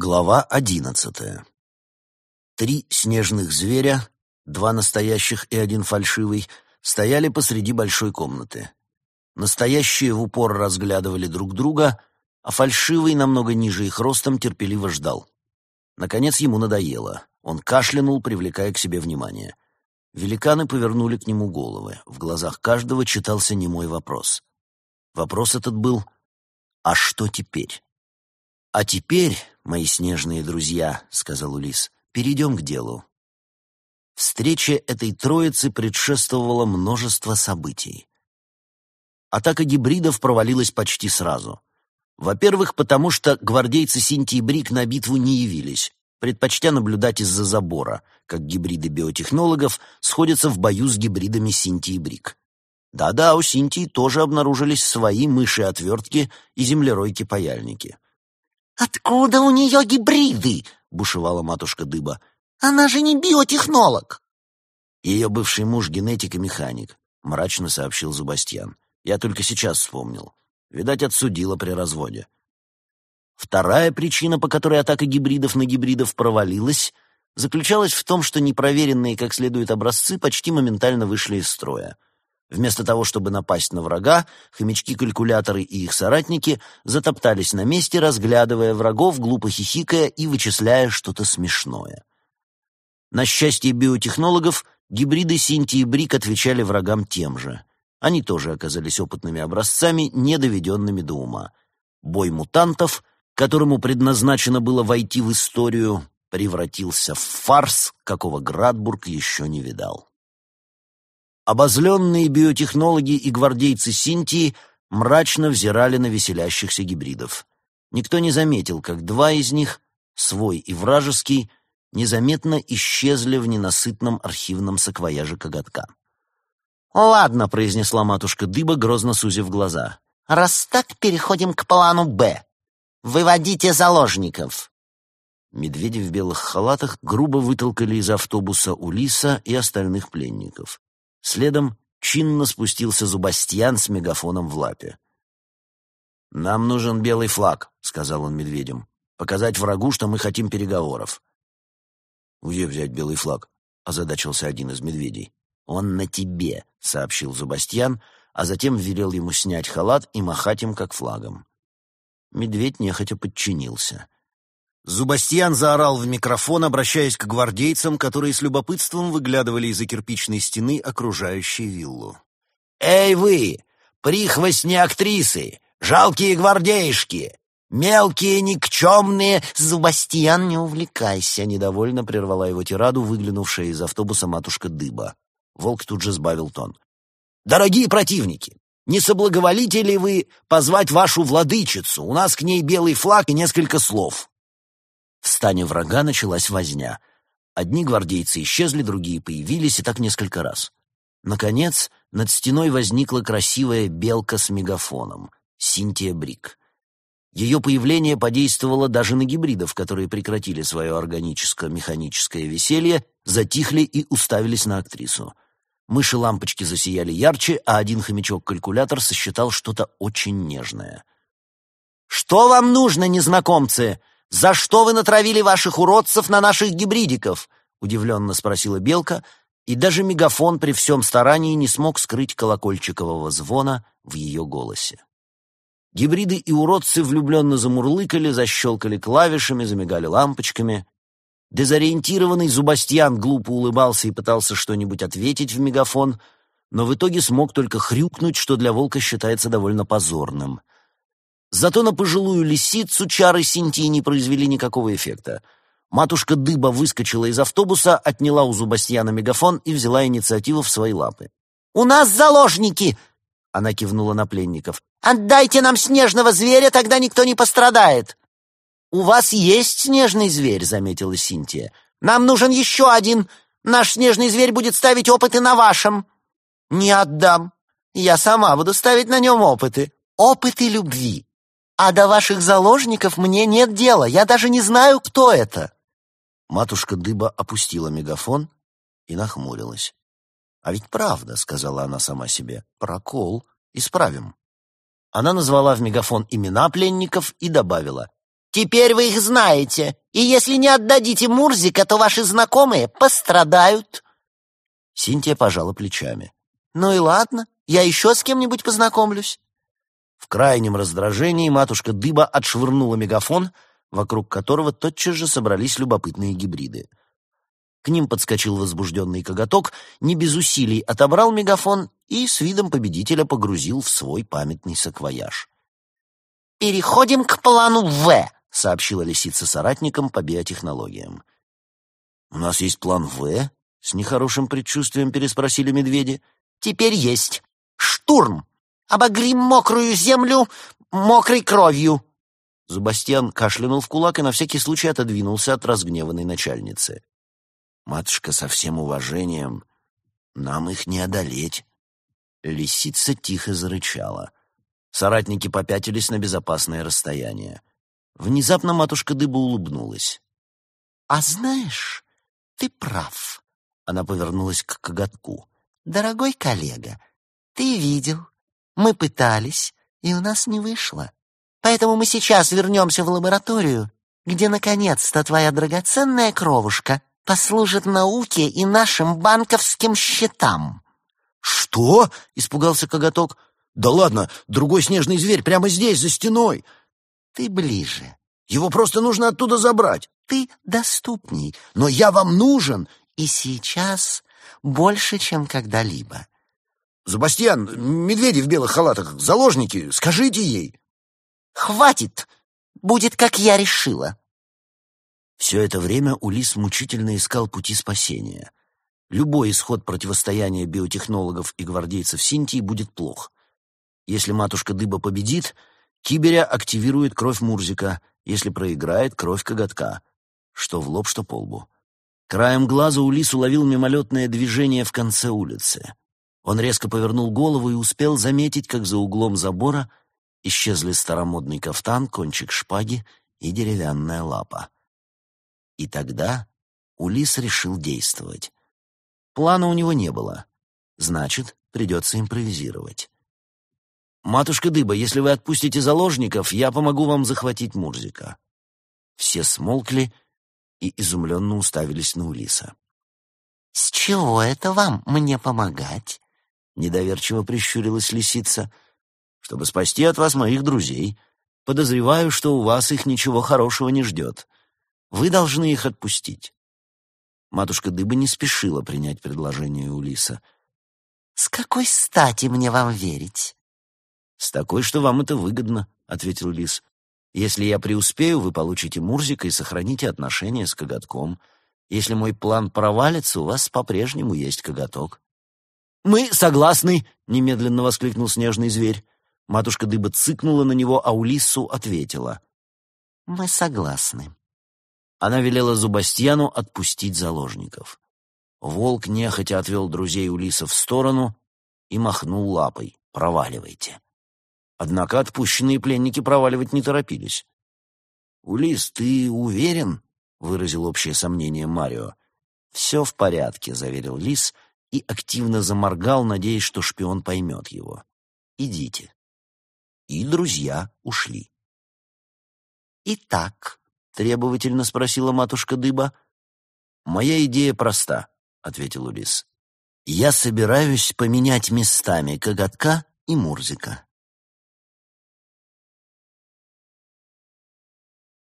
Глава 11. 3 снежных зверя, 2 настоящих и 1 фальшивый, стояли посреди большой комнаты. Настоящие в упор разглядывали друг друга, а фальшивый, намного ниже их ростом, терпеливо ждал. Наконец ему надоело. Он кашлянул, привлекая к себе внимание. Великаны повернули к нему головы. В глазах каждого читался немой вопрос. Вопрос этот был: «А что теперь?» «А теперь, мои снежные друзья, — сказал Улисс, — перейдем к делу». Встрече этой троицы предшествовало множество событий. Атака гибридов провалилась почти сразу. Во-первых, потому что гвардейцы Синтии Брик на битву не явились, предпочтя наблюдать из-за забора, как гибриды биотехнологов сходятся в бою с гибридами Синтии Брик. Да-да, у Синтии тоже обнаружились свои мыши-отвертки и землеройки-паяльники. «Откуда у нее гибриды?» — бушевала матушка Дыба. «Она же не биотехнолог!» «Ее бывший муж — генетик и механик», — мрачно сообщил Зубастьян. «Я только сейчас вспомнил. Видать, отсудила при разводе». Вторая причина, по которой атака гибридов на гибридов провалилась, заключалась в том, что непроверенные как следует образцы почти моментально вышли из строя. Вместо того, чтобы напасть на врага, хомячки-калькуляторы и их соратники затоптались на месте, разглядывая врагов, глупо хихикая и вычисляя что-то смешное. На счастье биотехнологов, гибриды Синтии Брик отвечали врагам тем же. Они тоже оказались опытными образцами, не доведенными до ума. Бой мутантов, которому предназначено было войти в историю, превратился в фарс, какого Градбург еще не видал. Обозленные биотехнологи и гвардейцы Синтии мрачно взирали на веселящихся гибридов. Никто не заметил, как 2 из них, свой и вражеский, незаметно исчезли в ненасытном архивном саквояже коготка. «Ладно», — произнесла матушка Дыба, грозно сузив глаза. «Раз так, переходим к плану «Б». Выводите заложников». Медведи в белых халатах грубо вытолкали из автобуса Улисса и остальных пленников. Следом чинно спустился Зубастьян с мегафоном в лапе. «Нам нужен белый флаг», — сказал он медведям. «Показать врагу, что мы хотим переговоров». «Где взять белый флаг?» — озадачился один из медведей. «Он на тебе», — сообщил Зубастьян, а затем велел ему снять халат и махать им как флагом. Медведь нехотя подчинился. Зубастьян заорал в микрофон, обращаясь к гвардейцам, которые с любопытством выглядывали из-за кирпичной стены, окружающей виллу. «Эй вы, прихвостни актрисы, жалкие гвардейшки, мелкие никчемные!» «Зубастьян, не увлекайся!» — недовольно прервала его тираду выглянувшая из автобуса матушка Дыба. Волк тут же сбавил тон. «Дорогие противники, не соблаговолите ли вы позвать вашу владычицу? У нас к ней белый флаг и несколько слов». В стане врага началась возня. Одни гвардейцы исчезли, другие появились, и так несколько раз. Наконец, над стеной возникла красивая белка с мегафоном — Синтия Брик. Ее появление подействовало даже на гибридов, которые прекратили свое органическо-механическое веселье, затихли и уставились на актрису. Мыши-лампочки засияли ярче, а один хомячок-калькулятор сосчитал что-то очень нежное. «Что вам нужно, незнакомцы? За что вы натравили ваших уродцев на наших гибридиков?» — удивленно спросила белка, и даже мегафон при всем старании не смог скрыть колокольчикового звона в ее голосе. Гибриды и уродцы влюбленно замурлыкали, защелкали клавишами, замигали лампочками. Дезориентированный Зубастьян глупо улыбался и пытался что-нибудь ответить в мегафон, но в итоге смог только хрюкнуть, что для волка считается довольно позорным. Зато на пожилую лисицу чары Синтии не произвели никакого эффекта. Матушка Дыба выскочила из автобуса, отняла у Зубастьяна мегафон и взяла инициативу в свои лапы. «У нас заложники!» — она кивнула на пленников. «Отдайте нам снежного зверя, тогда никто не пострадает». «У вас есть снежный зверь», — заметила Синтия. «Нам нужен еще один. Наш снежный зверь будет ставить опыты на вашем». «Не отдам. Я сама буду ставить на нем опыты. Опыты любви. А до ваших заложников мне нет дела. Я даже не знаю, кто это». Матушка Дыба опустила мегафон и нахмурилась. «А ведь правда», — сказала она сама себе, — «прокол. Исправим». Она назвала в мегафон имена пленников и добавила: Теперь вы их знаете, и если не отдадите Мурзика, то ваши знакомые пострадают». Синтия пожала плечами. «Ну и ладно, я еще с кем-нибудь познакомлюсь». В крайнем раздражении матушка Дыба отшвырнула мегафон, вокруг которого тотчас же собрались любопытные гибриды. К ним подскочил возбужденный коготок, не без усилий отобрал мегафон и с видом победителя погрузил в свой памятный саквояж. «Переходим к плану В», — сообщила лисица соратникам по биотехнологиям. «У нас есть план В?» — с нехорошим предчувствием переспросили медведи. «Теперь есть. Штурм! Обогрим мокрую землю мокрой кровью!» Зубастьян кашлянул в кулак и на всякий случай отодвинулся от разгневанной начальницы. «Матушка, со всем уважением, нам их не одолеть». Лисица тихо зарычала. Соратники попятились на безопасное расстояние. Внезапно матушка Дыба улыбнулась. «А знаешь, ты прав», — она повернулась к коготку. «Дорогой коллега, ты видел, мы пытались, и у нас не вышло. Поэтому мы сейчас вернемся в лабораторию, где наконец-то твоя драгоценная кровушка послужит науке и нашим банковским счетам». «Что?» — испугался коготок. «Да ладно, другой снежный зверь прямо здесь, за стеной». «Ты ближе. Его просто нужно оттуда забрать». Ты доступней. «Но я вам нужен!» И сейчас больше, чем когда-либо». «Зубастьян, медведи в белых халатах, заложники, скажите ей!» «Хватит! Будет, как я решила!» Все это время Улис мучительно искал пути спасения. Любой исход противостояния биотехнологов и гвардейцев Синтии будет плох. Если матушка Дыба победит, Киберя активирует кровь Мурзика, если проиграет — кровь коготка. Что в лоб, что по лбу. Краем глаза Улис уловил мимолетное движение в конце улицы. Он резко повернул голову и успел заметить, как за углом забора исчезли старомодный кафтан, кончик шпаги и деревянная лапа. И тогда Улис решил действовать. Плана у него не было. Значит, придется импровизировать. «Матушка Дыба, если вы отпустите заложников, я помогу вам захватить Мурзика». Все смолкли и изумленно уставились на Улиса. «С чего это вам мне помогать?» — недоверчиво прищурилась лисица. «Чтобы спасти от вас моих друзей. Подозреваю, что у вас их ничего хорошего не ждет. Вы должны их отпустить». Матушка Дыба не спешила принять предложение Улиса. «С какой стати мне вам верить?» «С такой, что вам это выгодно», — ответил лис. «Если я преуспею, вы получите Мурзика и сохраните отношения с коготком. Если мой план провалится, у вас по-прежнему есть коготок». «Мы согласны!» — немедленно воскликнул снежный зверь. Матушка Дыба цыкнула на него, а Улиссу ответила. «Мы согласны». Она велела Зубастьяну отпустить заложников. Волк нехотя отвел друзей Улиса в сторону и махнул лапой. «Проваливайте». Однако отпущенные пленники проваливать не торопились. «Улис, ты уверен?» — выразил общее сомнение Марио. «Все в порядке», — заверил лис и активно заморгал, надеясь, что шпион поймет его. «Идите». И друзья ушли. «Итак», — требовательно спросила матушка Дыба. «Моя идея проста», — ответил Улис. «Я собираюсь поменять местами коготка и Мурзика.